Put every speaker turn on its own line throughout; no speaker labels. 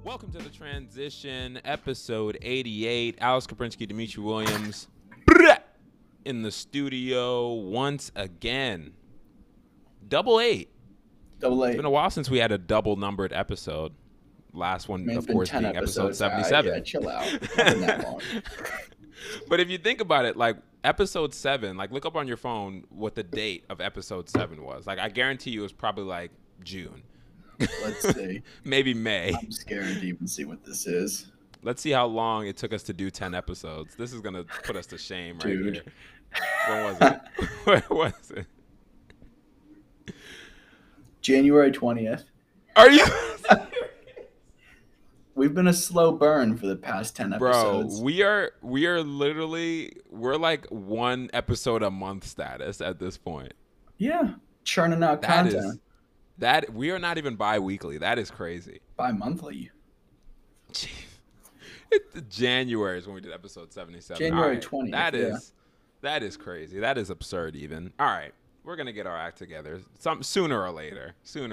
Welcome to The Transition, episode 88. Alex Kaprinsky, Dimitri Williams in the studio once again. Double eight. It's been a while since we had a double-numbered episode. Last one, of course, being episode 77.
Yeah, chill out. It's not been that long.
But if you think about it, like, episode 7, like, look up on your phone what the date of episode 7 was. Like, I guarantee you it was probably, like, June.
Let's see.
Maybe May.
I'm scared to even see what this is.
Let's see how long it took us to do 10 episodes. This is going to put us to shame right here. When was it? When was it?
January 20th.
Are you?
We've been a slow burn for the past 10 episodes.
Bro, we're like one episode a month status at this point.
Yeah. Churning out content.
That we are not even bi-weekly. That is crazy.
Bi-monthly.
January is when we did episode 77.
January 20th.
That is crazy. That is absurd even. All right. We're going to get our act together sooner or later.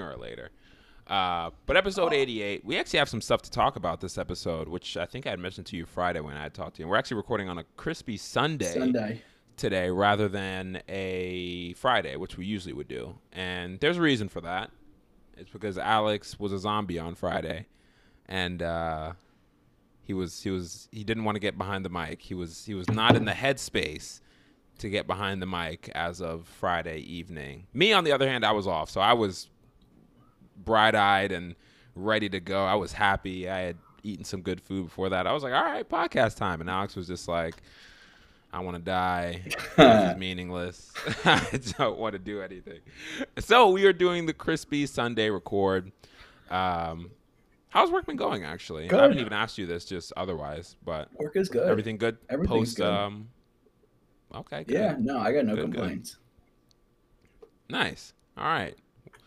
But episode 88, we actually have some stuff to talk about this episode, which I think I had mentioned to you Friday when I had talked to you. We're actually recording on a crispy Sunday today rather than a Friday, which we usually would do. And there's a reason for that. It's because Alex was a zombie on Friday, and he didn't want to get behind the mic. He was not in the headspace to get behind the mic as of Friday evening. Me, on the other hand, I was off, so I was bright-eyed and ready to go. I was happy. I had eaten some good food before that. I was like, all right, podcast time. And Alex was just like, I want to die. This is meaningless. I don't want to do anything. So we are doing the crispy Sunday record. How's work been going, actually?
Good.
I haven't even asked you this, just otherwise. But
work is good.
Everything good?
Everything's good.
Okay, good.
Yeah, no, I got no complaints.
Good. Nice. All right.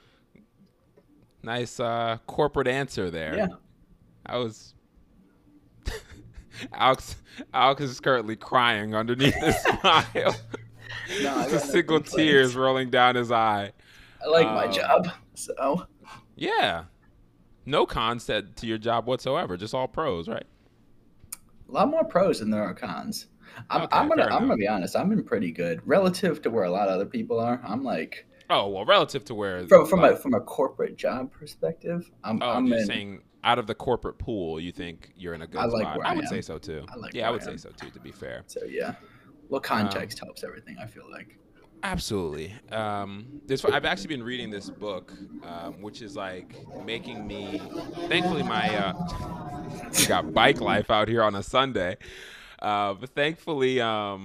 Nice corporate answer there.
Yeah.
I was... Alex is currently crying underneath his smile. The single tears rolling down his eye.
I like my job, so...
Yeah. No cons to your job whatsoever. Just all pros, right?
A lot more pros than there are cons. I'm gonna be honest. I'm in pretty good relative to where a lot of other people are. I'm like...
Oh, well, relative to where...
From a corporate job perspective, I'm
saying out of the corporate pool, you think you're in a good spot. I would say so, too. I would say so, too, to be fair.
So, yeah. Well, context helps everything, I feel like.
Absolutely. I've actually been reading this book, which is, like, making me... Thankfully, we got bike life out here on a Sunday. But thankfully...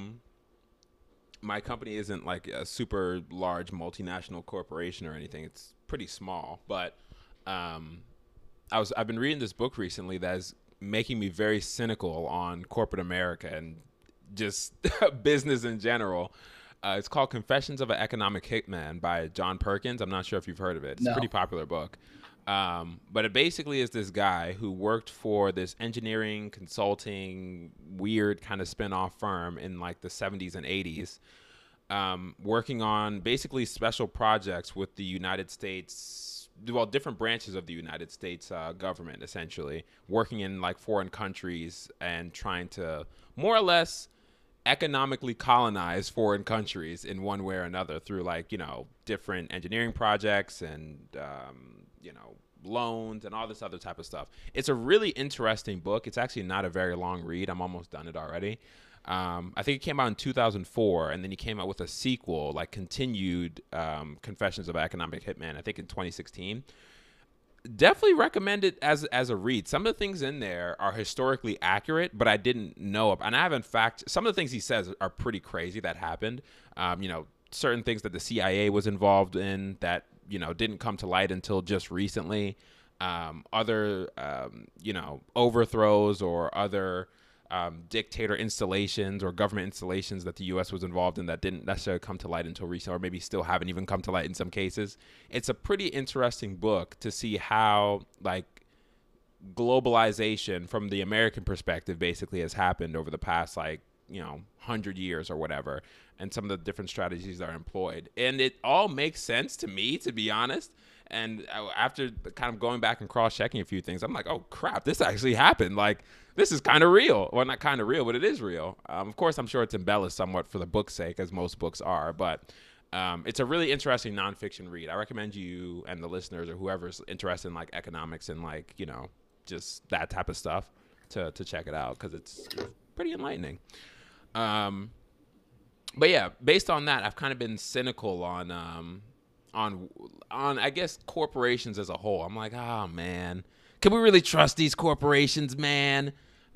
my company isn't like a super large multinational corporation or anything. It's pretty small, but I've been reading this book recently that is making me very cynical on corporate America and just business in general. It's called Confessions of an Economic Hitman by John Perkins. I'm not sure if you've heard of it. It's a pretty popular book. But it basically is this guy who worked for this engineering consulting weird kind of spin-off firm in like the 70s and 80s, working on basically special projects with the United States, well, different branches of the United States government, essentially, working in like foreign countries and trying to more or less economically colonize foreign countries in one way or another through like, different engineering projects and, loans and all this other type of stuff. It's a really interesting book. It's actually not a very long read. I'm almost done it already. I think it came out in 2004, and then he came out with a sequel, like continued Confessions of an Economic Hitman, I think in 2016. Definitely recommend it as a read. Some of the things in there are historically accurate, but I didn't know. And I have, in fact, some of the things he says are pretty crazy that happened. Certain things that the CIA was involved in that, didn't come to light until just recently. Other, overthrows or other dictator installations or government installations that the U.S. was involved in that didn't necessarily come to light until recently, or maybe still haven't even come to light in some cases. It's a pretty interesting book to see how, like, globalization from the American perspective basically has happened over the past, 100 years or whatever, and some of the different strategies that are employed. And it all makes sense to me, to be honest. And after kind of going back and cross-checking a few things, I'm like, oh, crap, this actually happened. Like, this is kind of real. Well, not kind of real, but it is real. Of course, I'm sure it's embellished somewhat for the book's sake, as most books are. But it's a really interesting nonfiction read. I recommend you and the listeners or whoever's interested in, like, economics and, like, just that type of stuff to check it out, because it's pretty enlightening. But, yeah, based on that, I've kind of been cynical on I guess corporations as a whole. I'm like, oh man, can we really trust these corporations, man?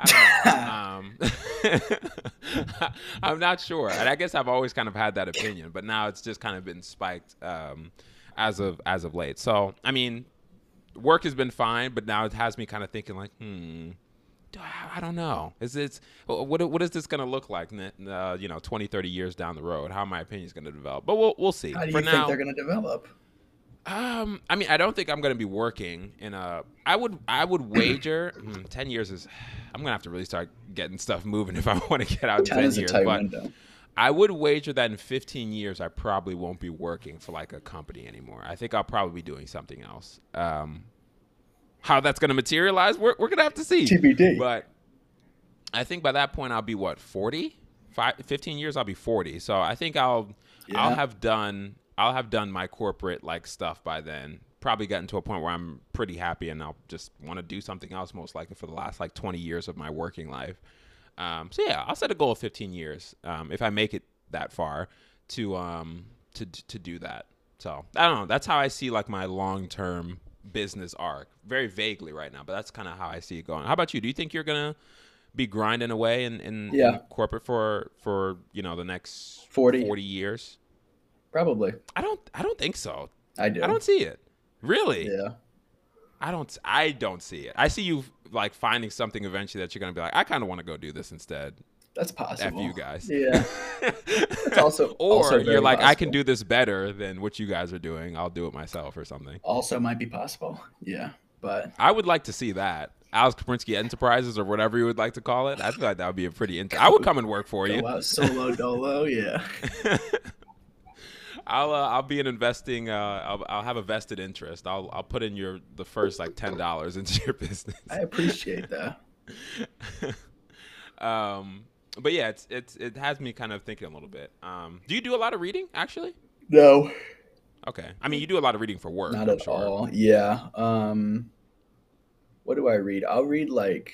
I don't know. I'm not sure, and I guess I've always kind of had that opinion, but now it's just kind of been spiked as of late. So I mean, work has been fine, but now it has me kind of thinking like, I don't know. What is this going to look like, 20, 30 years down the road? How my opinion is going to develop? But we'll see.
How do you think they're going to develop?
I mean, I don't think I'm going to be working in a. I would wager 10 years is. I'm going to have to really start getting stuff moving if I want to get out in 10 years. But window. I would wager that in 15 years, I probably won't be working for like a company anymore. I think I'll probably be doing something else. How that's going to materialize, we're going to have to see.
TBD.
But I think by that point, I'll be, 40? 15 years, I'll be 40. So I think I'll have done my corporate, like, stuff by then. Probably gotten to a point where I'm pretty happy, and I'll just want to do something else, most likely for the last, 20 years of my working life. So, yeah, I'll set a goal of 15 years if I make it that far to do that. So, I don't know. That's how I see, my long-term business arc, very vaguely right now, but that's kind of how I see it going. How about you? Do you think you're gonna be grinding away in corporate for the next 40 years?
Probably.
I don't think so.
I do.
I don't see it. Really?
Yeah.
I don't see it. I see you finding something eventually that you're gonna be like, I kind of want to go do this instead.
That's possible.
F you guys.
Yeah. It's also
you're like,
possible.
I can do this better than what you guys are doing. I'll do it myself or something.
Also might be possible. Yeah. But
I would like to see that. Alex Kaprinsky Enterprises or whatever you would like to call it. I feel like that would be a pretty I would come and work for you.
Solo dolo, yeah.
I'll be an investing. I'll have a vested interest. I'll put in the first $10 into your business.
I appreciate that.
But yeah, it has me kind of thinking a little bit. Do you do a lot of reading actually?
No.
Okay. I mean, you do a lot of reading for work.
Not at all. Yeah. What do I read? I'll read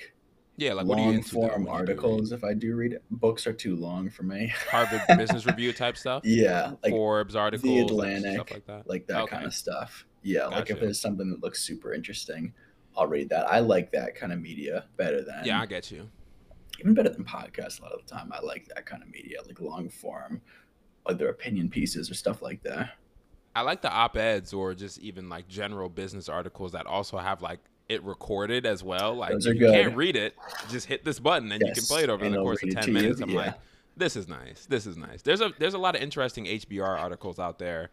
long form articles if I do read it. Books are too long for me.
Harvard Business Review type stuff?
Yeah.
Forbes articles,
The Atlantic,
stuff like that?
That kind of stuff. Yeah.
Gotcha.
If there's something that looks super interesting, I'll read that. I like that kind of media better than...
Yeah, I get you.
Even better than podcasts a lot of the time. I like that kind of media, long form, other opinion pieces or stuff like that.
I like the op-eds or just even general business articles that also have it recorded as well.
Those are
you
good.
Can't read it, just hit this button and you can play it over the course of 10 minutes. I'm like, this is nice. This is nice. There's a lot of interesting HBR articles out there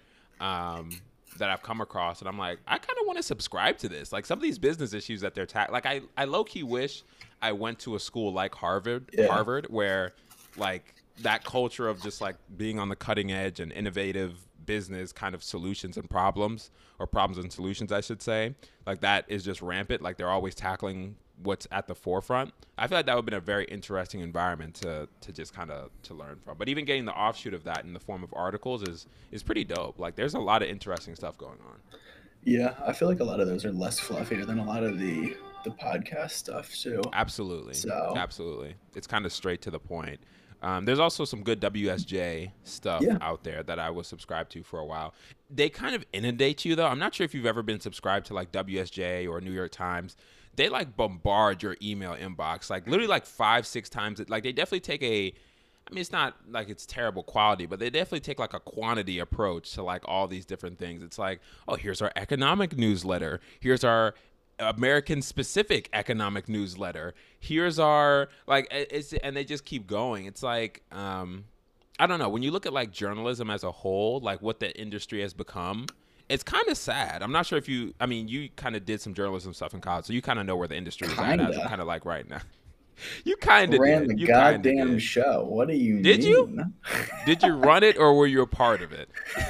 that I've come across, and I'm like, I kind of want to subscribe to this. Some of these business issues that they're I low-key wish I went to a school like Harvard, where that culture of just being on the cutting edge and innovative business kind of solutions and problems, or problems and solutions, I should say, that is just rampant. They're always tackling what's at the forefront. I feel like that would have been a very interesting environment to just kind of to learn from. But even getting the offshoot of that in the form of articles is pretty dope. There's a lot of interesting stuff going on.
Yeah, I feel like a lot of those are less fluffier than a lot of the podcast stuff too.
Absolutely. Absolutely. It's kind of straight to the point. There's also some good WSJ stuff out there that I was subscribed to for a while. They kind of inundate you, though. I'm not sure if you've ever been subscribed to WSJ or New York Times. They bombard your email inbox literally 5-6 times. They definitely take it's not it's terrible quality, but they definitely take a quantity approach to all these different things. It's oh, here's our economic newsletter. Here's our American specific economic newsletter. Here's our and they just keep going. It's I don't know, when you look at journalism as a whole, what the industry has become, it's kind of sad. I'm not sure if you kind of did some journalism stuff in college, so you kind of know where the industry is at as of right now. You kind of
ran the goddamn show. What do you mean?
Did you? Did you run it, or were you a part of it?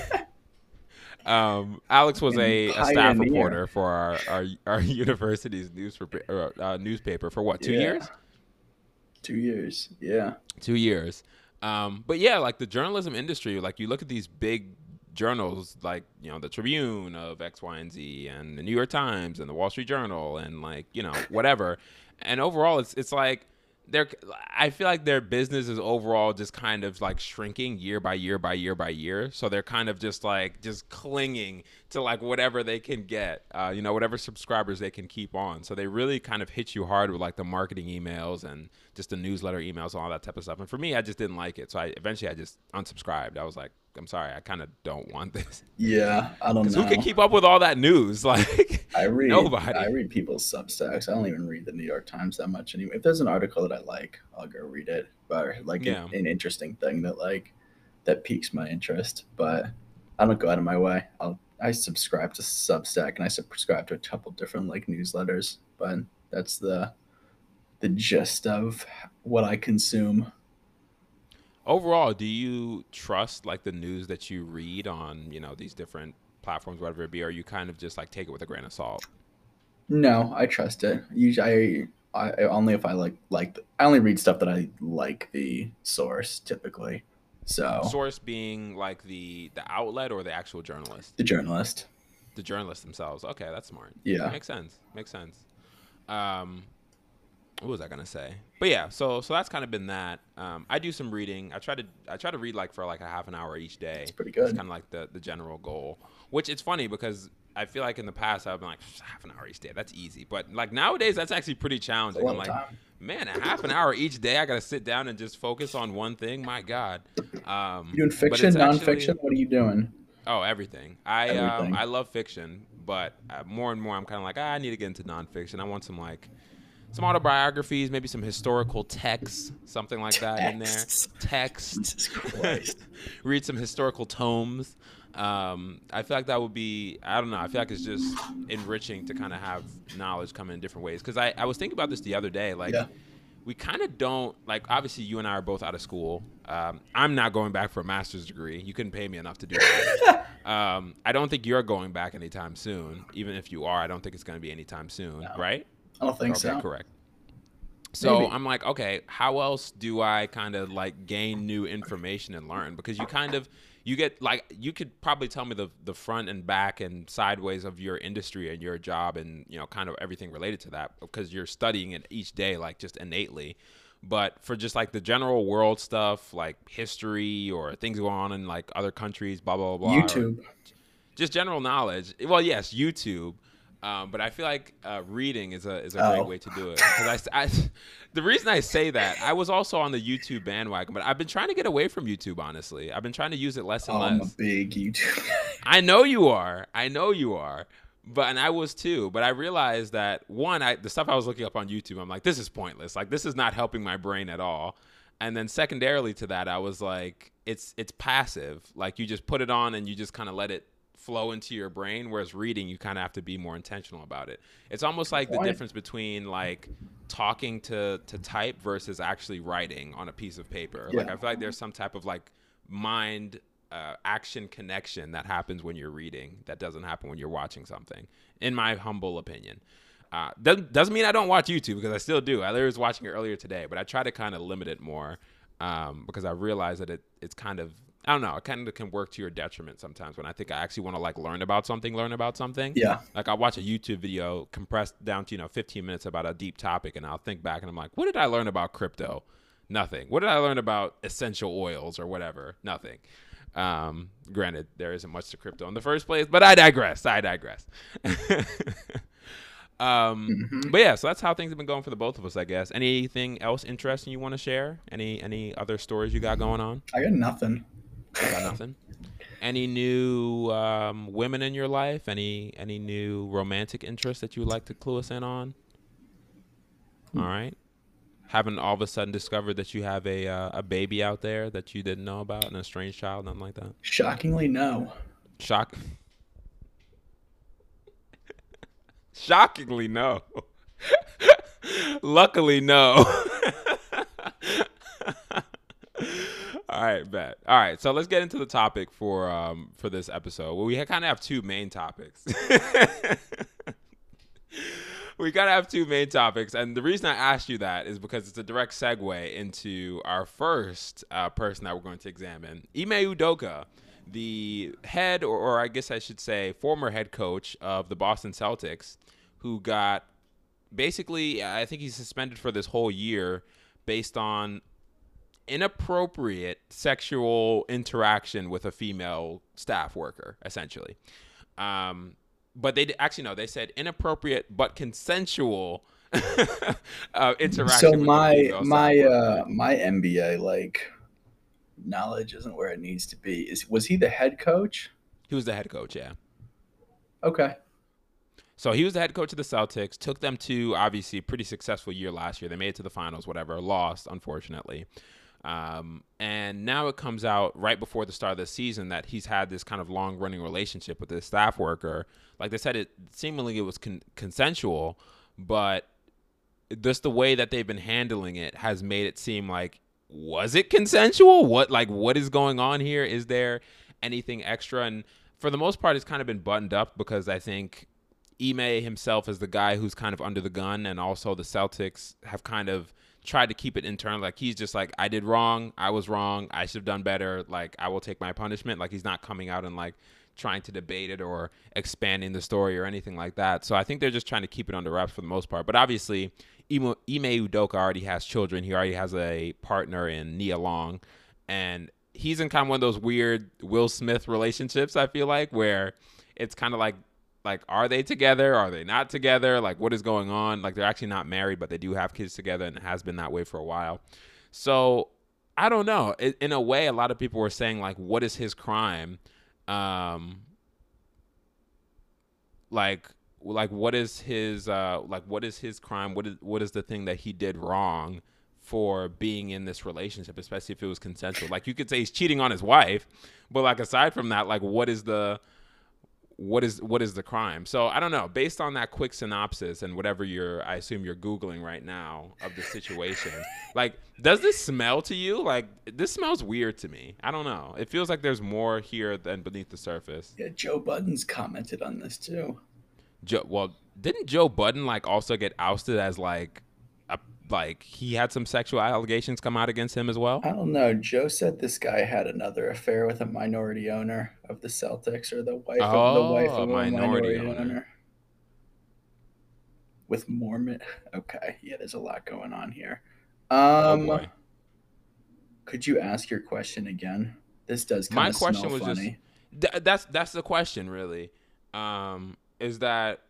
Alex was a staff reporter for our university's newspaper for what, 2 years?
2 years, yeah.
2 years. But yeah, like the journalism industry, like you look at these big journals, like, you know, the Tribune of X, Y, and Z, and the New York Times and the Wall Street Journal, and like, you know, whatever. And overall, it's like I feel like their business is overall just kind of like shrinking year by year by year by year. So they're kind of just clinging to like whatever they can get, you know, whatever subscribers they can keep on. So they really kind of hit you hard with like the marketing emails and just the newsletter emails and all that type of stuff. And for me, I just didn't like it. So eventually I just unsubscribed. I was like, I'm sorry, I kind of don't want this.
Yeah, I don't know.
Who can keep up with all that news? Like, nobody.
I read people's Substacks. I don't even read the New York Times that much anyway. If there's an article that I like, I'll go read it. Or like an interesting thing that piques my interest. But I don't go out of my way. I subscribe to Substack, and I subscribe to a couple different like newsletters. But that's the gist of what I consume.
Overall, do you trust like the news that you read on, you know, these different platforms, whatever it be, or you kind of just like take it with a grain of salt?
No, I trust it. Usually, I only if I I only read stuff that I like the source typically. So
source being like the outlet or the actual journalist?
The journalist.
The journalists themselves. Okay, that's smart.
Yeah,
makes sense. What was I gonna say? But yeah, so that's kind of been that. I do some reading. I try to read like for like a half an hour each day.
It's pretty good.
It's kind of like the general goal. Which it's funny because I feel like in the past I've been like half an hour each day. That's easy. But like nowadays that's actually pretty challenging. I'm like, man, a half an hour each day I gotta sit down and just focus on one thing. My God.
You doing fiction, nonfiction? What are you doing?
Oh, everything. I love fiction, but more and more I'm kind of like I need to get into nonfiction. I want some autobiographies, maybe some historical texts, something like that in there. Text. Read some historical tomes. I feel like that would be, I don't know, I feel like it's just enriching to kind of have knowledge come in different ways. Because I was thinking about this the other day. Like, we kind of don't, like, obviously you and I are both out of school. I'm not going back for a master's degree. You couldn't pay me enough to do that. I don't think you're going back anytime soon. Even if you are, I don't think it's going to be anytime soon, right?
I don't think so.
Correct. So maybe. I'm like, okay, how else do I kind of like gain new information and learn? Because you get like, you could probably tell me the front and back and sideways of your industry and your job and, you know, kind of everything related to that because you're studying it each day, like just innately. But for just like the general world stuff, like history or things going on in like other countries, blah, blah, blah.
YouTube.
Just general knowledge. Well, yes, YouTube. But I feel like reading is a great way to do it. Because the reason I say that, I was also on the YouTube bandwagon, but I've been trying to get away from YouTube, honestly. I've been trying to use it less and less.
I'm a big YouTube guy.
I know you are. And I was too. But I realized that, one, the stuff I was looking up on YouTube, I'm like, this is pointless. Like, this is not helping my brain at all. And then secondarily to that, I was like, it's passive. Like, you just put it on and you just kind of let it flow into your brain, whereas reading you kind of have to be more intentional about it. It's almost like the difference between like talking to type versus actually writing on a piece of paper. Like I feel like there's some type of like mind action connection that happens when you're reading that doesn't happen when you're watching something, in my humble opinion. Doesn't mean I don't watch YouTube, because I still do. I was watching it earlier today, but I try to kind of limit it more because I realize that it's kind of, I don't know, it kind of can work to your detriment sometimes when I think I actually want to like learn about something.
Yeah.
Like I'll watch a YouTube video compressed down to, 15 minutes about a deep topic, and I'll think back and I'm like, what did I learn about crypto? Nothing. What did I learn about essential oils or whatever? Nothing. Granted, there isn't much to crypto in the first place, but I digress. But yeah, so that's how things have been going for the both of us, I guess. Anything else interesting you want to share? Any other stories you got going on?
I got nothing.
Any new women in your life? Any new romantic interests that you would like to clue us in on? All right. Haven't all of a sudden discovered that you have a baby out there that you didn't know about, and a strange child, nothing like that?
Shockingly, no.
Shockingly, no. Luckily, no. All right, bet. All right, so let's get into the topic for this episode. Well, we kind of have two main topics. We gotta have two main topics, and the reason I asked you that is because it's a direct segue into our first person that we're going to examine, Ime Udoka, the head, or I guess I should say former head coach of the Boston Celtics, who got basically, I think he's suspended for this whole year based on inappropriate sexual interaction with a female staff worker, essentially. But they actually no, they said inappropriate but consensual interaction.
So my NBA knowledge isn't where it needs to be. Was he the head coach?
He was the head coach, yeah.
Okay.
So he was the head coach of the Celtics, took them to obviously a pretty successful year last year. They made it to the finals, whatever, lost, unfortunately. And now it comes out right before the start of the season that he's had this kind of long-running relationship with this staff worker. Like they said, it was consensual, but just the way that they've been handling it has made it seem like, was it consensual? What is going on here? Is there anything extra? And for the most part, it's kind of been buttoned up because I think Ime himself is the guy who's kind of under the gun, and also the Celtics have kind of tried to keep it internal. Like, he's just like, I did wrong. I was wrong. I should have done better. Like, I will take my punishment. Like, he's not coming out and like trying to debate it or expanding the story or anything like that. So I think they're just trying to keep it under wraps for the most part. But obviously, Ime Udoka already has children. He already has a partner in Nia Long. And he's in kind of one of those weird Will Smith relationships, I feel like, where it's kind of like, are they together? Are they not together? Like, what is going on? Like, they're actually not married, but they do have kids together, and it has been that way for a while. So I don't know. In a way, a lot of people were saying, like, what is his crime? What is his crime? What is the thing that he did wrong for being in this relationship, especially if it was consensual? Like, you could say he's cheating on his wife, but like, aside from that, like, what is the crime? So I don't know. Based on that quick synopsis and whatever I assume you're Googling right now of the situation, like, does this smell to you? Like, this smells weird to me. I don't know. It feels like there's more here than beneath the surface.
Yeah, Joe Budden's commented on this too.
Didn't Joe Budden like also get ousted as like he had some sexual allegations come out against him as well?
I don't know. Joe said this guy had another affair with a minority owner of the Celtics, or the wife of a minority owner. With Mormon. Okay, yeah, there's a lot going on here.
Oh boy.
Could you ask your question again? This does kind of smell funny. My question
was just that's the question, really. Is that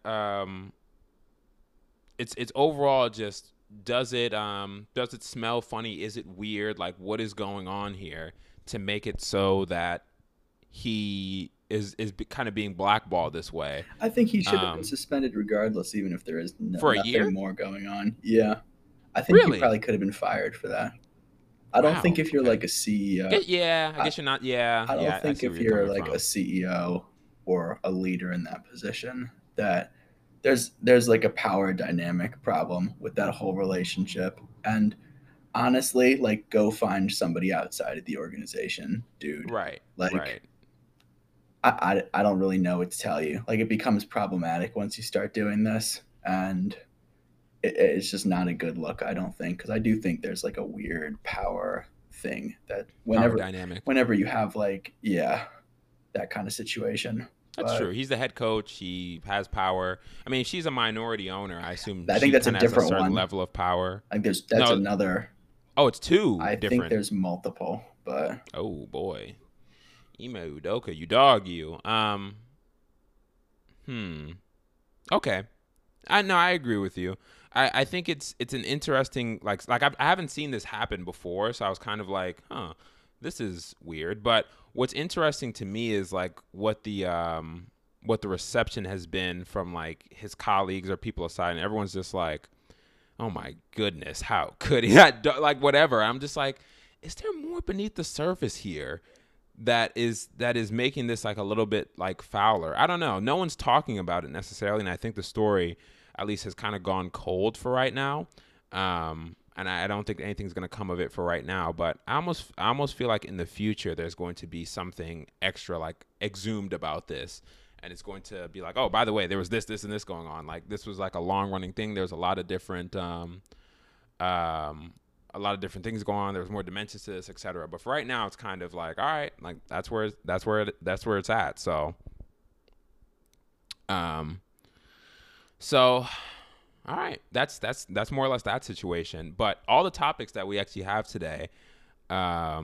it's overall just, does it smell funny? Is it weird? Like, what is going on here to make it so that he is kind of being blackballed this way?
I think he should have been suspended regardless, even if there is nothing more going on. Yeah, I think he probably could have been fired for that. I don't think if you're like a CEO.
I guess you're not. Yeah,
I don't think if you're like a CEO or a leader in that position that there's like a power dynamic problem with that whole relationship. And honestly, like, go find somebody outside of the organization, dude.
Right.
Like,
right.
I don't really know what to tell you. Like, it becomes problematic once you start doing this, and it's just not a good look, I don't think, because I do think there's like a weird power thing that whenever you have like, that kind of situation.
That's true. He's the head coach. He has power. I mean, she's a minority owner. I assume.
I think that's a different
certain level of power.
I think that's another.
Oh, it's two.
I think there's multiple, but.
Oh boy, Ime Udoka, you dog you. Okay, I agree with you. I think it's an interesting like I haven't seen this happen before, so I was kind of like, this is weird. But what's interesting to me is like what the reception has been from like his colleagues or people aside, and everyone's just like, oh my goodness, how could he? Like, whatever. I'm just like, is there more beneath the surface here that is making this like a little bit like fouler? I don't know. No one's talking about it necessarily, and I think the story at least has kind of gone cold for right now. And and I don't think anything's going to come of it for right now. But I almost feel like in the future there's going to be something extra like exhumed about this, and it's going to be like, oh, by the way, there was this, and this going on. Like this was like a long running thing. There's a lot of different things going on. There was more dimensions to this, etc. But for right now, it's kind of like, all right, like that's where it's at. So, so all right, that's more or less that situation. But all the topics that we actually have today, all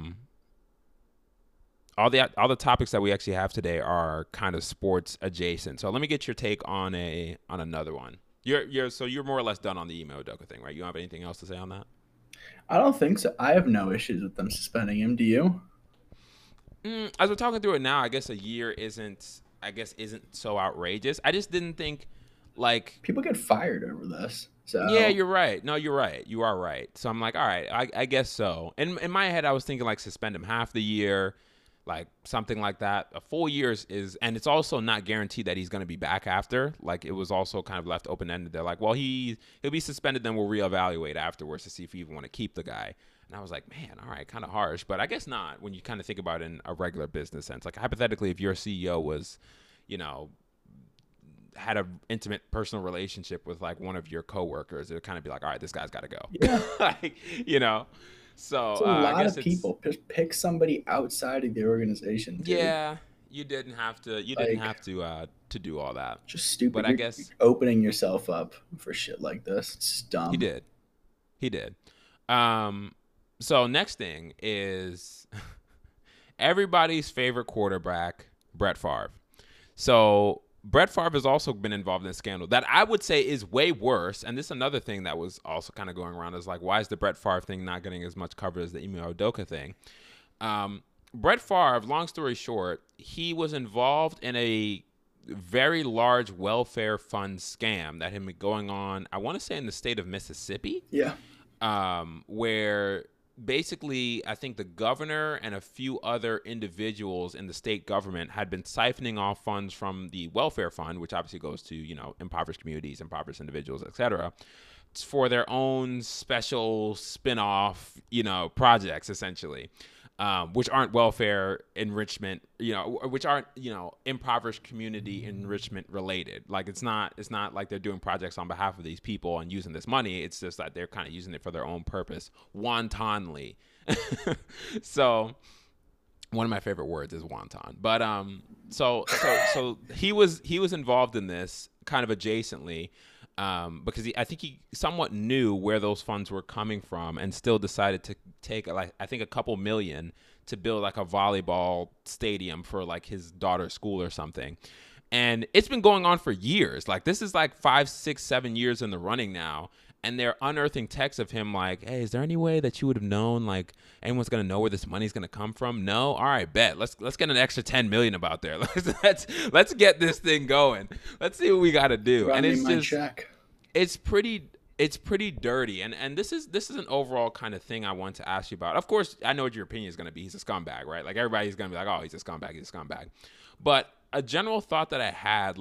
the topics that we actually have today are kind of sports adjacent. So let me get your take on another one. You're more or less done on the Ime Udoka thing, right? You don't have anything else to say on that?
I don't think so. I have no issues with them suspending him. Do you?
As we're talking through it now, I guess a year isn't so outrageous. I just didn't think like
people get fired over this. So
yeah, you're right. No, you're right. You are right. So I'm like, all right, I guess so. In my head, I was thinking like suspend him half the year, like something like that. A full year is, and it's also not guaranteed that he's going to be back after. Like it was also kind of left open ended. They're like, well, he'll be suspended, then we'll reevaluate afterwards to see if we even want to keep the guy. And I was like, man, all right, kind of harsh, but I guess not when you kind of think about it in a regular business sense. Like hypothetically, if your CEO was, had an intimate personal relationship with like one of your coworkers, it would kind of be like, all right, this guy's got to go.
Yeah.
So
it's a lot of people just pick somebody outside of the organization. Dude.
Yeah, you didn't have to. You didn't have to do all that.
Just stupid.
But I guess
opening yourself up for shit like this, it's dumb.
He did. So next thing is everybody's favorite quarterback, Brett Favre. So Brett Favre has also been involved in a scandal that I would say is way worse. And this is another thing that was also kind of going around is like, why is the Brett Favre thing not getting as much coverage as the Ime Udoka thing? Brett Favre, long story short, he was involved in a very large welfare fund scam that had been going on, I want to say in the state of Mississippi.
Yeah.
Where basically, I think the governor and a few other individuals in the state government had been siphoning off funds from the welfare fund, which obviously goes to, impoverished communities, impoverished individuals, et cetera, for their own special spin-off, projects, essentially, which aren't welfare enrichment, which aren't, impoverished community enrichment related. Like it's not like they're doing projects on behalf of these people and using this money. It's just that they're kind of using it for their own purpose, wantonly. So one of my favorite words is wonton. But so he was involved in this kind of adjacently. Because I think he somewhat knew where those funds were coming from and still decided to take I think a couple million to build like a volleyball stadium for like his daughter's school or something. And it's been going on for years. Like this is like 5, 6, 7 years in the running now. And they're unearthing texts of him like, hey, is there any way that you would have known, like, anyone's going to know where this money's going to come from? No? All right, bet. Let's get an extra 10 million about there. Let's get this thing going. Let's see what we got to do.
Run
and it's
just check.
It's pretty dirty. And this is an overall kind of thing I want to ask you about. Of course, I know what your opinion is going to be. He's a scumbag, right? Like everybody's going to be like, oh, he's a scumbag. But a general thought that I had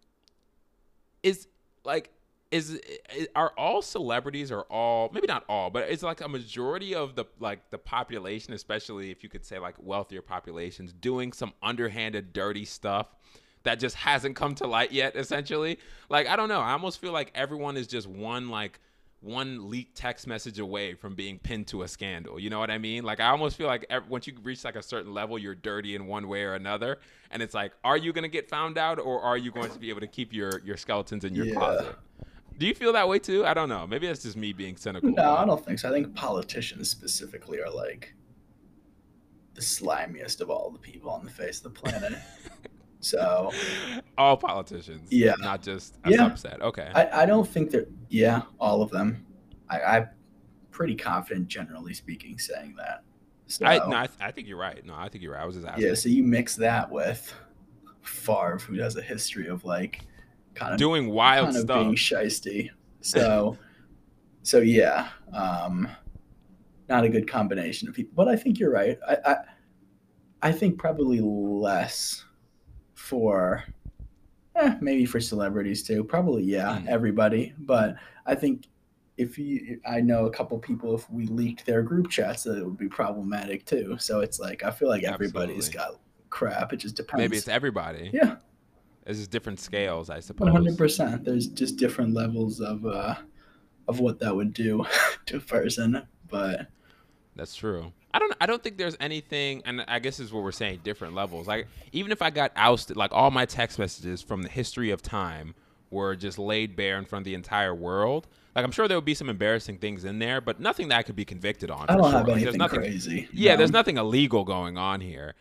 are all celebrities, or all, maybe not all, but it's like a majority of the population, especially if you could say like wealthier populations, doing some underhanded dirty stuff that just hasn't come to light yet, essentially? Like, I don't know. I almost feel like everyone is just one leaked text message away from being pinned to a scandal. You know what I mean? Like, I almost feel like once you reach like a certain level, you're dirty in one way or another. And it's like, are you going to get found out, or are you going to be able to keep your skeletons in your closet? Do you feel that way too? I don't know. Maybe that's just me being cynical.
No, I don't think so. I think politicians specifically are like the slimiest of all the people on the face of the planet. So
all politicians,
yeah,
not just a subset. Okay.
I don't think that. Yeah, all of them. I'm pretty confident, generally speaking, saying that. So,
I think you're right. No, I think you're right. I was just asking.
Yeah, so you mix that with Favre, who has a history of like kind of
doing wild stuff,
being shisty. So yeah, not a good combination of people. But I think you're right. I think probably less for maybe for celebrities too. Probably everybody. But I think I know a couple people, if we leaked their group chats, that it would be problematic too. So it's like, I feel like everybody's got crap. It just depends.
Maybe it's everybody.
Yeah.
It's just different scales, I suppose.
100%. There's just different levels of what that would do to a person, but
that's true. I don't think there's anything, and I guess this is what we're saying, different levels. Like, even if I got ousted, like all my text messages from the history of time were just laid bare in front of the entire world. Like, I'm sure there would be some embarrassing things in there, but nothing that I could be convicted on.
I don't have anything crazy.
Yeah, there's nothing illegal going on here.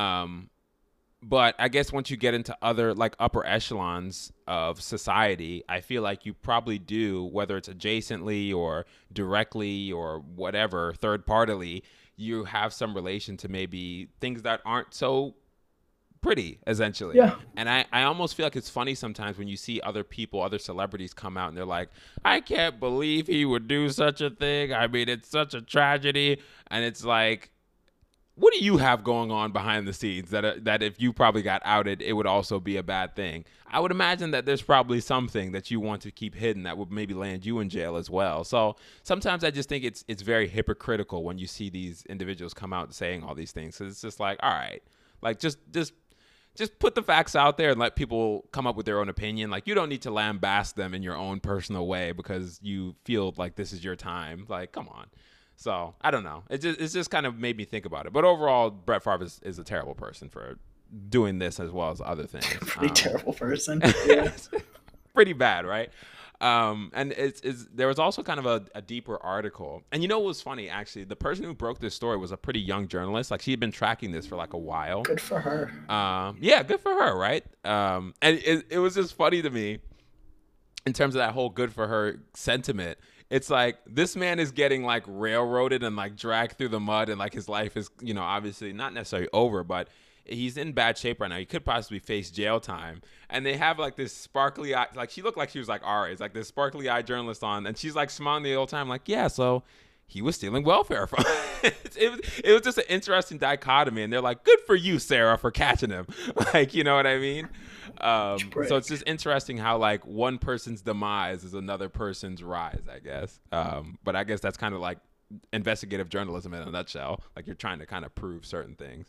But I guess once you get into other, like, upper echelons of society, I feel like you probably do, whether it's adjacently or directly or whatever, third-partily, you have some relation to maybe things that aren't so pretty, essentially.
Yeah.
And I almost feel like it's funny sometimes when you see other people, other celebrities come out and they're like, I can't believe he would do such a thing. I mean, it's such a tragedy. And it's like, what do you have going on behind the scenes that if you probably got outed, it would also be a bad thing? I would imagine that there's probably something that you want to keep hidden that would maybe land you in jail as well. So sometimes I just think it's very hypocritical when you see these individuals come out saying all these things. So it's just like, all right, like just put the facts out there and let people come up with their own opinion. Like, you don't need to lambast them in your own personal way because you feel like this is your time. Like, come on. So I don't know. It's just kind of made me think about it. But overall, Brett Favre is a terrible person for doing this as well as other things.
Pretty terrible person. Yeah.
Pretty bad, right? And there was also kind of a deeper article. And you know what was funny, actually? The person who broke this story was a pretty young journalist. Like, she had been tracking this for like a while.
Good for her.
Yeah, good for her, right? And it was just funny to me in terms of that whole good for her sentiment. It's like, this man is getting like railroaded and like dragged through the mud, and like his life is, you know, obviously not necessarily over, but he's in bad shape right now. He could possibly face jail time. And they have like this sparkly eye, like she looked like she was like our age, like this sparkly eyed journalist on, and she's like smiling the whole time, like, yeah, so he was stealing welfare from it was just an interesting dichotomy. And they're like, good for you, Sarah, for catching him. Like, you know what I mean? So it's just interesting how like one person's demise is another person's rise, I guess. But I guess that's kind of like investigative journalism in a nutshell. Like, you're trying to kind of prove certain things.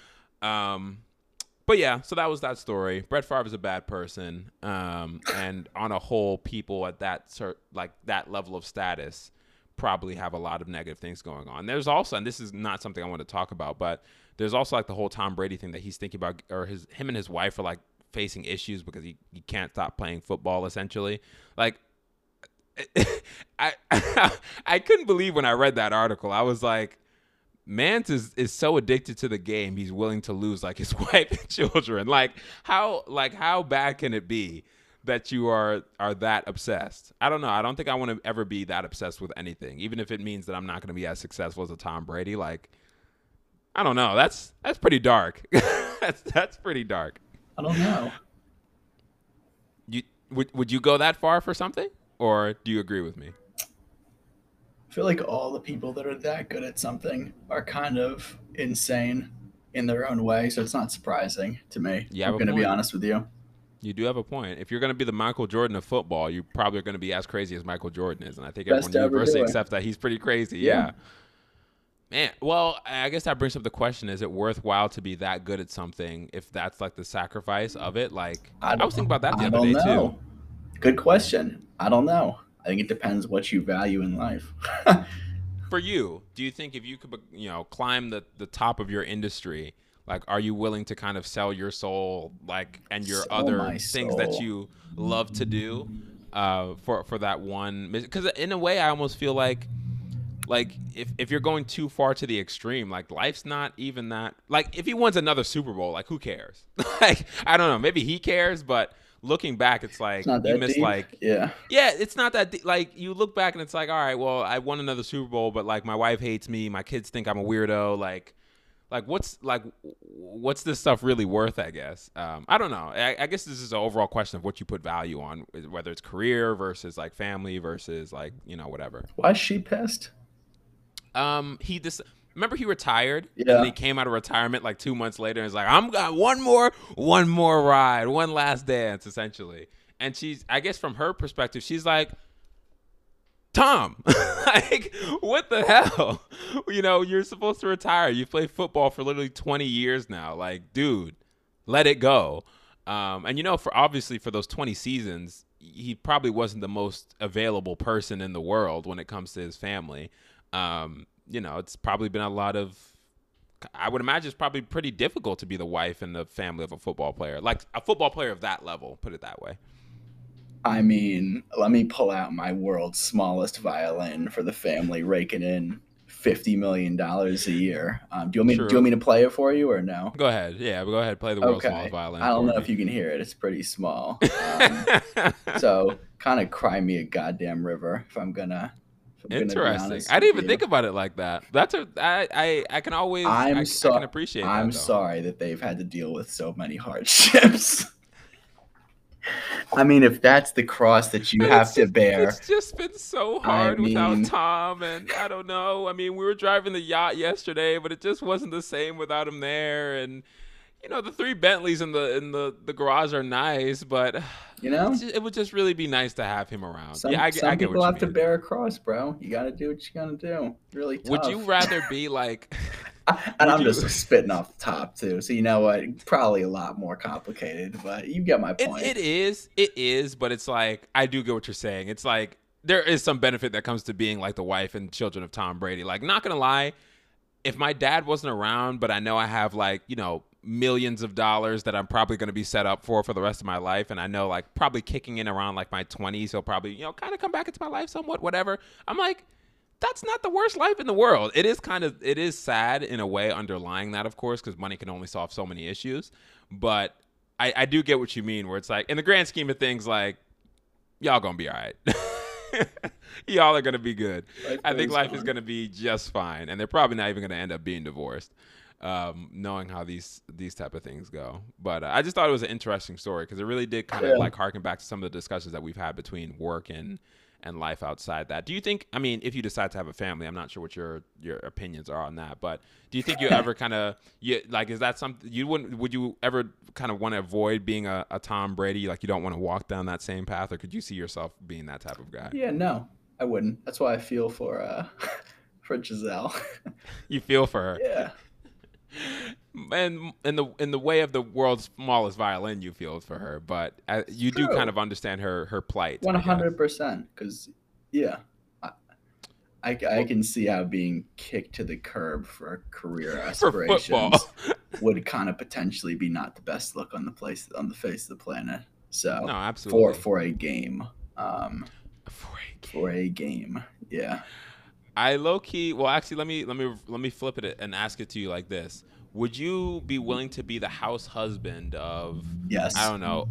But yeah, so that was that story. Brett Favre is a bad person. And on a whole, people at that that level of status probably have a lot of negative things going on. There's also, and this is not something I want to talk about, but there's also like the whole Tom Brady thing that he's thinking about, or him and his wife are like facing issues because he can't stop playing football, essentially. Like, I couldn't believe when I read that article. I was like, Mance is so addicted to the game, he's willing to lose like his wife and children. Like how bad can it be that you are that obsessed? I don't know. I don't think I want to ever be that obsessed with anything, even if it means that I'm not going to be as successful as a Tom Brady. Like, I don't know. That's pretty dark. that's pretty dark.
I don't know.
Would you go that far for something, or do you agree with me?
I feel like all the people that are that good at something are kind of insane in their own way, so it's not surprising to me. I'm going to be honest with you.
You do have a point. If you're going to be the Michael Jordan of football, you probably are going to be as crazy as Michael Jordan is, and I think everyone universally accepts that he's pretty crazy. Yeah. Man, well, I guess that brings up the question, is it worthwhile to be that good at something if that's like the sacrifice of it? Like, I was thinking about that the other day too.
Good question. I don't know. I think it depends what you value in life.
For you, do you think if you could, climb the top of your industry, like, are you willing to kind of sell your soul, like, and your other things that you love to do, for that one? Because in a way, I almost feel like if you're going too far to the extreme, like, life's not even that. Like, if he wins another Super Bowl, like, who cares? Like, I don't know. Maybe he cares, but looking back, it's like you miss deep. Like, yeah, it's not that deep. Like, you look back and it's like, all right, well, I won another Super Bowl, but like my wife hates me, my kids think I'm a weirdo. Like what's this stuff really worth? I guess. I don't know. I guess this is an overall question of what you put value on, whether it's career versus like family versus like whatever.
Why is she pissed?
Remember he retired, and then he came out of retirement like 2 months later and was like, I'm got one more ride, one last dance, essentially. And she's, I guess from her perspective, she's like, Tom, like, what the hell? You know, you're supposed to retire. You play football for literally 20 years now. Like, dude, let it go. And you know, for obviously for those 20 seasons, he probably wasn't the most available person in the world when it comes to his family. You know, it's probably been a lot of, I would imagine it's probably pretty difficult to be the wife and the family of a football player, like a football player of that level, put it that way.
I mean, let me pull out my world's smallest violin for the family, raking in $50 million a year. Do you want me to play it for you or no?
Go ahead. Yeah, go ahead. Play the world's smallest violin.
I don't know if you can hear it. It's pretty small. So kind of cry me a goddamn river if I'm gonna.
Interesting. I didn't even think about it like that. That's I can always. I can appreciate.
I'm sorry that they've had to deal with so many hardships. I mean, if that's the cross that you have to bear.
It's just been so hard without Tom, and I don't know. I mean, we were driving the yacht yesterday, but it just wasn't the same without him there. And, you know, the 3 Bentleys in the garage are nice, but,
you know,
it would just really be nice to have him around.
Some people have to bear a cross, bro. You got to do what you got to do. Really tough.
Would you rather be like...
And I'm just spitting off the top too, so you know what? Probably a lot more complicated, but you get my point.
It is, but it's like I do get what you're saying. It's like there is some benefit that comes to being like the wife and children of Tom Brady. Like, not gonna lie, if my dad wasn't around, but I know I have like, you know, millions of dollars that I'm probably going to be set up for the rest of my life, and I know like probably kicking in around like my 20s, he'll probably, you know, kind of come back into my life somewhat, whatever. I'm like, that's not the worst life in the world. It is sad in a way underlying that, of course, because money can only solve so many issues. But I do get what you mean, where it's like, in the grand scheme of things, like, y'all gonna be all right. Y'all are gonna be good. I think life is gonna be just fine, and they're probably not even gonna end up being divorced, knowing how these type of things go. But I just thought it was an interesting story because it really did kind of like harken back to some of the discussions that we've had between work and life outside that. Do you think, I mean, if you decide to have a family, I'm not sure what your opinions are on that, but do you think you ever kind of, like, is that something would you ever kind of want to avoid being a Tom Brady? Like, you don't want to walk down that same path, or could you see yourself being that type of guy?
Yeah, no, I wouldn't. That's why I feel for Gisele.
You feel for her.
Yeah.
And in the way of the world's smallest violin, you feel for her, but you do kind of understand her plight.
100%, because I can see how being kicked to the curb for career aspirations would kind of potentially be not the best look on the face of the planet. So
no, absolutely.
For a game, yeah.
I low key. Well, actually, let me flip it and ask it to you like this: would you be willing to be the house husband of?
Yes.
I don't know.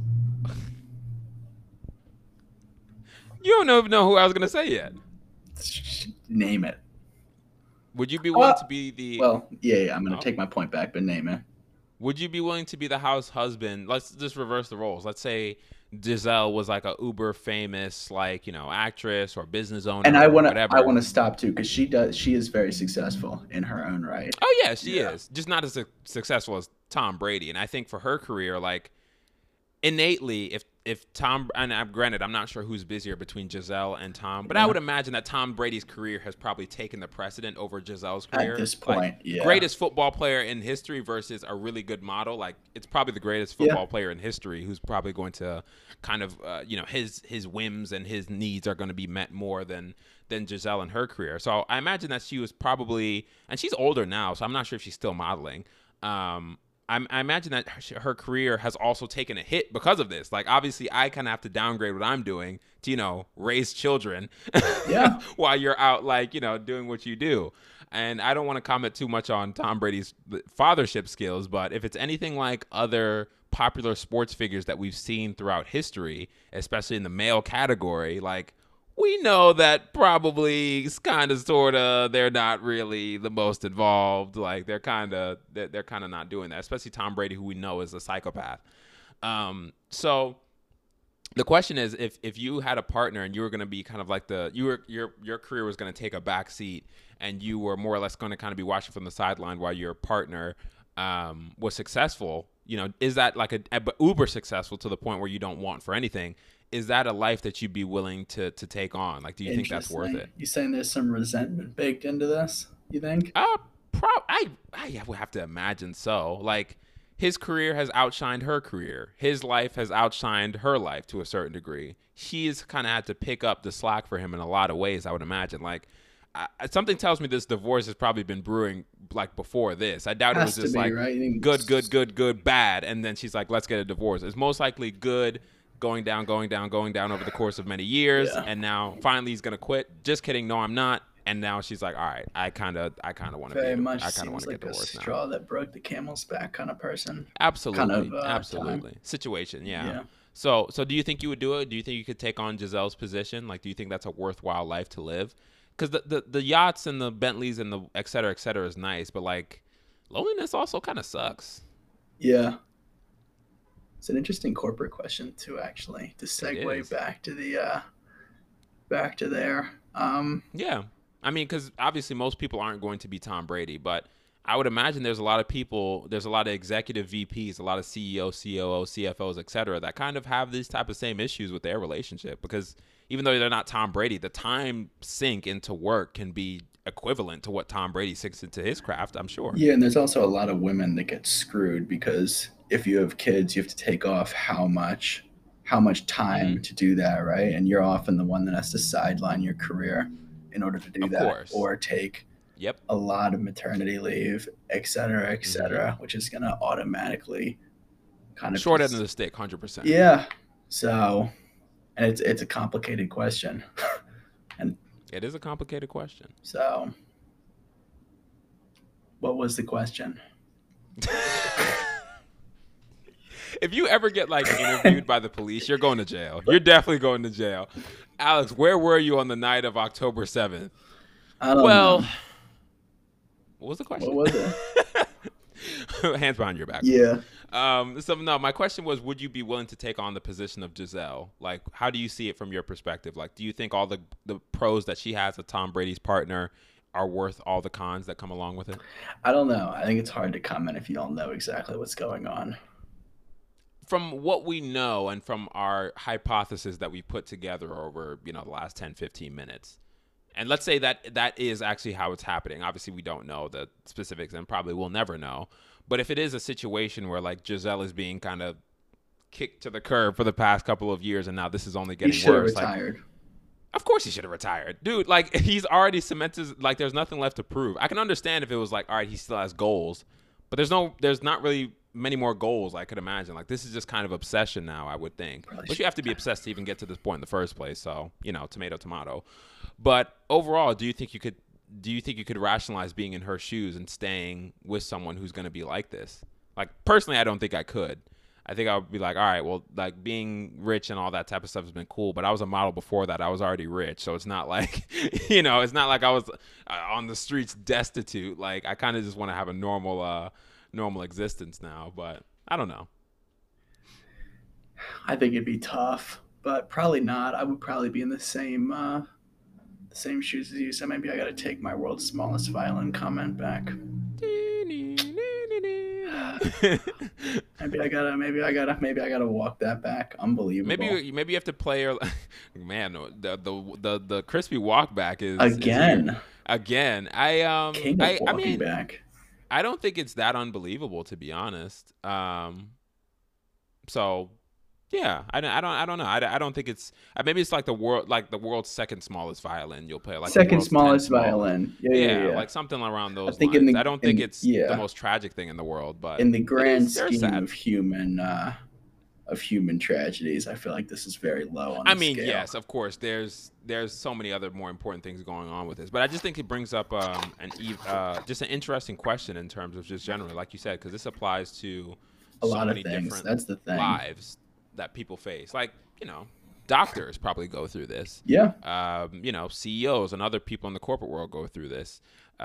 You don't even know who I was gonna say yet.
Name it.
Would you be willing to be the?
Well, yeah. I'm gonna take my point back, but name it.
Would you be willing to be the house husband? Let's just reverse the roles. Let's say Gisele was like a uber famous, like, you know, actress or business owner.
And I want to stop too, because she is very successful in her own right.
Oh yeah, she is. Just not as successful as Tom Brady. And I think for her career, like, innately, if Tom, and granted, I'm not sure who's busier between Gisele and Tom, but I would imagine that Tom Brady's career has probably taken the precedent over Gisele's career.
At this point,
like, greatest football player in history versus a really good model. Like, it's probably the greatest football player in history who's probably going to kind of, you know, his whims and his needs are going to be met more than Gisele in her career. So I imagine that she was probably, and she's older now, so I'm not sure if she's still modeling. I imagine that her career has also taken a hit because of this. Like, obviously, I kind of have to downgrade what I'm doing to, you know, raise children while you're out, like, you know, doing what you do. And I don't want to comment too much on Tom Brady's fathership skills, but if it's anything like other popular sports figures that we've seen throughout history, especially in the male category, like, we know that probably kind of sort of they're not really the most involved. Like, they're kind of not doing that, especially Tom Brady, who we know is a psychopath. So the question is, if you had a partner and you were going to be kind of like your career was going to take a back seat and you were more or less going to kind of be watching from the sideline while your partner was successful, you know, is that like a uber successful to the point where you don't want for anything? is that a life that you'd be willing to take on? Like, do you think that's worth it?
You saying there's some resentment baked into this? You think?
I would have to imagine so. Like, his career has outshined her career. His life has outshined her life to a certain degree. She's kind of had to pick up the slack for him in a lot of ways, I would imagine. Like, something tells me this divorce has probably been brewing like before this. I doubt it was just like right? good, bad, and then she's like, let's get a divorce. It's most likely good, going down over the course of many years, and now finally he's gonna quit. Just kidding, no, I'm not. And now she's like, all right, I kind of want to get divorced now.
Straw that broke the camel's back kind of person.
Absolutely, absolutely. Time. Situation, yeah. So do you think you would do it? Do you think you could take on Gisele's position? Like, do you think that's a worthwhile life to live? Because the yachts and the Bentleys and the et cetera is nice, but like loneliness also kind of sucks.
Yeah. It's an interesting corporate question too, actually, to segue back to the back to there.
Yeah. I mean, because obviously most people aren't going to be Tom Brady, but I would imagine there's a lot of people, there's a lot of executive VPs, a lot of CEOs, COOs, CFOs, et cetera, that kind of have these type of same issues with their relationship, because even though they're not Tom Brady, the time sink into work can be equivalent to what Tom Brady sinks into his craft, I'm sure.
Yeah, and there's also a lot of women that get screwed because if you have kids, you have to take off how much time to do that, right? And you're often the one that has to sideline your career in order to do that, or take a lot of maternity leave, et cetera, which is going to automatically kind of
short end of the stick, 100%.
Yeah. So, and it's a complicated question. And
it is a complicated question.
So, what was the question?
If you ever get like interviewed by the police, you're going to jail. You're definitely going to jail. Alex, where were you on the night of October 7th?
I don't know.
What was the question?
What was
it? Hands behind your back.
Yeah.
My question was, would you be willing to take on the position of Gisele? Like, how do you see it from your perspective? Like, do you think all the pros that she has with Tom Brady's partner are worth all the cons that come along with it?
I don't know. I think it's hard to comment if you don't know exactly what's going on.
From what we know and from our hypothesis that we put together over, the last 10, 15 minutes, and let's say that is actually how it's happening. Obviously, we don't know the specifics and probably will never know. But if it is a situation where like Gisele is being kind of kicked to the curb for the past couple of years and now this is only getting worse. He should have
retired.
Like, of course he should have retired. Dude, like he's already cemented, like there's nothing left to prove. I can understand if it was like, all right, he still has goals, but there's not really many more goals I could imagine. Like this is just kind of obsession now, I would think. But you have to be obsessed to even get to this point in the first place. So, tomato. But overall, do you think you could rationalize being in her shoes and staying with someone who's going to be like this? Like personally, I don't think I could. I think I would be like, all right, well, like being rich and all that type of stuff has been cool, but I was a model before that. I was already rich. So it's not like, it's not like I was on the streets destitute. Like I kind of just want to have a normal existence now, but I don't know.
I think it'd be tough, but probably not. I would probably be in the same shoes as you. So maybe I got to take my world's smallest violin comment back. maybe I gotta walk that back. Unbelievable.
Maybe you have to play her. Man, the crispy walk back is
again.
King of
walking back.
I don't think it's that unbelievable, to be honest. So yeah, I don't know. I don't think it's maybe it's like the world's second smallest violin. You'll play like
second smallest violin. Yeah,
like something around those lines. I don't think it's the most tragic thing in the world, but
in the grand scheme of human tragedies, I feel like this is very low on the scale.
Yes, of course. There's so many other more important things going on with this, but I just think it brings up just an interesting question in terms of just generally, like you said, because this applies to
a lot of things. That's the thing.
Lives that people face, like doctors probably go through this.
Yeah.
CEOs and other people in the corporate world go through this.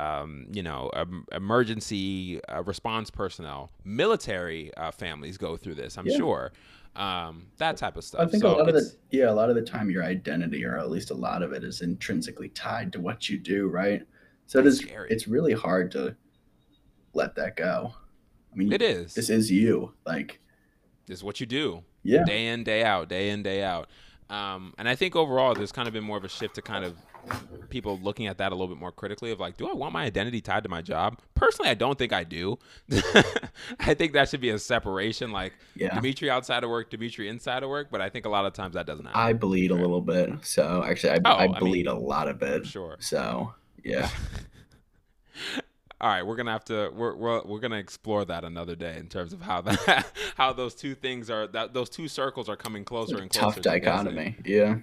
Emergency response personnel, military families go through this. I'm sure. That type of stuff.
I think a lot of the time your identity, or at least a lot of it, is intrinsically tied to what you do, right? So it's really hard to let that go. I mean,
it is.
This is you. Like,
this is what you do.
Yeah.
Day in, day out. And I think overall, there's kind of been more of a shift to kind of people looking at that a little bit more critically of like, do I want my identity tied to my job? Personally, I don't think I do. I think that should be a separation, like Dimitri outside of work, Dimitri inside of work. But I think a lot of times that doesn't happen.
I bleed a little bit. So actually, I bleed a lot of it.
Sure.
So yeah.
All right, we're gonna explore that another day in terms of how those two things are, that those two circles are coming closer and closer.
Tough dichotomy, yeah.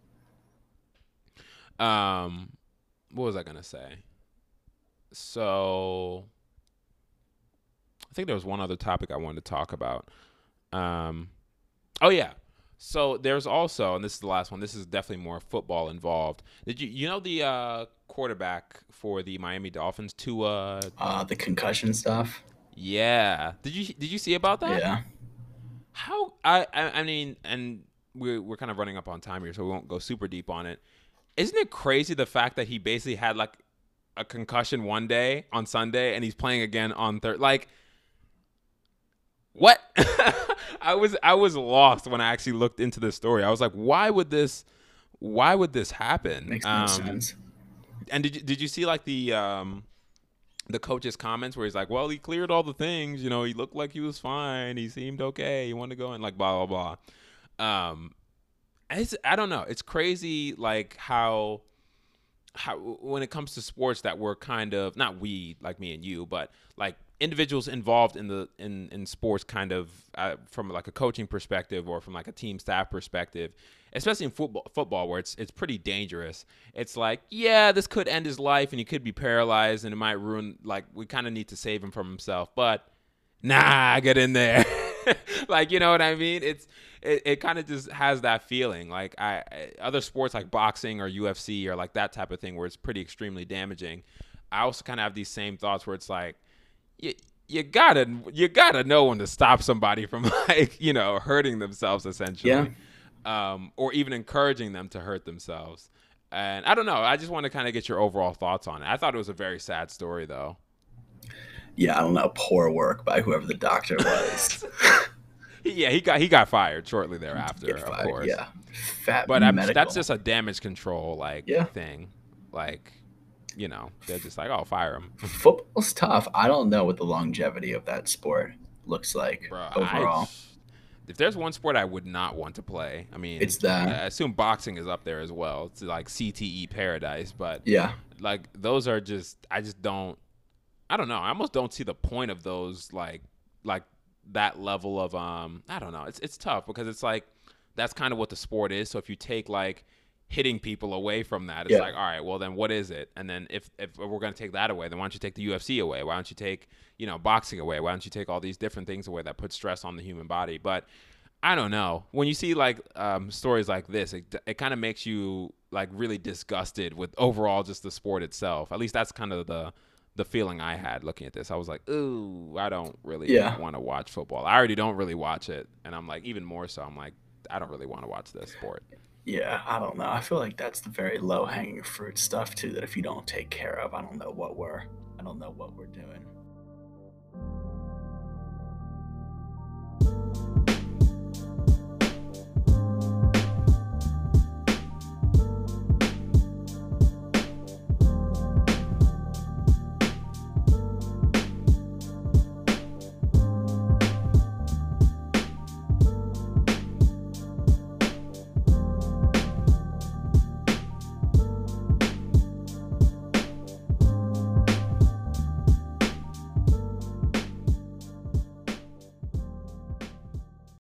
What was I gonna say? So, I think there was one other topic I wanted to talk about. Oh yeah. So there's also, and this is the last one. This is definitely more football involved. Did you know the quarterback for the Miami Dolphins, Tua?
The concussion stuff.
Yeah. Did you see about that?
Yeah.
How I mean, and we're kind of running up on time here, so we won't go super deep on it. Isn't it crazy the fact that he basically had like a concussion one day on Sunday and he's playing again on Thursday? Like, what? I was lost when I actually looked into this story. I was like, why would this happen?
Makes no sense.
And did you see like the coach's comments where he's like, well, he cleared all the things, you know, he looked like he was fine, he seemed okay, he wanted to go in, like blah blah blah. I don't know. It's crazy, like how when it comes to sports that we're kind of, not we like me and you, but like individuals involved in sports, kind of from like a coaching perspective or from like a team staff perspective, especially in football where it's pretty dangerous. It's like, yeah, this could end his life and he could be paralyzed and it might ruin, like, we kind of need to save him from himself, but nah, get in there. Like, you know what I mean? It kind of just has that feeling. Like other sports like boxing or UFC or like that type of thing where it's pretty extremely damaging. I also kind of have these same thoughts where it's like, you gotta know when to stop somebody from, like, you know, hurting themselves essentially, or even encouraging them to hurt themselves. And I don't know. I just want to kind of get your overall thoughts on it. I thought it was a very sad story, though.
Yeah, I don't know. Poor work by whoever the doctor was.
Yeah, he got fired shortly thereafter, of course.
Yeah,
but that's just a damage control thing, like. You know, they're just like, oh, fire him.
Football's tough. I don't know what the longevity of that sport looks like overall.
If there's one sport I would not want to play, I mean,
it's that.
I assume boxing is up there as well. It's like CTE paradise, but
yeah,
like those are just, I don't know. I almost don't see the point of those, like that level of I don't know. It's tough because it's like that's kind of what the sport is. So if you take like hitting people away from that, it's like, all right, well then what is it? And then if we're going to take that away, then why don't you take the UFC away? Why don't you take, you know, boxing away? Why don't you take all these different things away that put stress on the human body? But I don't know. When you see like stories like this, it kind of makes you like really disgusted with overall just the sport itself. At least that's kind of the feeling I had looking at this. I was like, ooh, I don't really want to watch football. I already don't really watch it. And I'm like, even more so, I'm like, I don't really want to watch this sport.
Yeah, I don't know. I feel like that's the very low-hanging fruit stuff too, that if you don't take care of, I don't know what we're doing.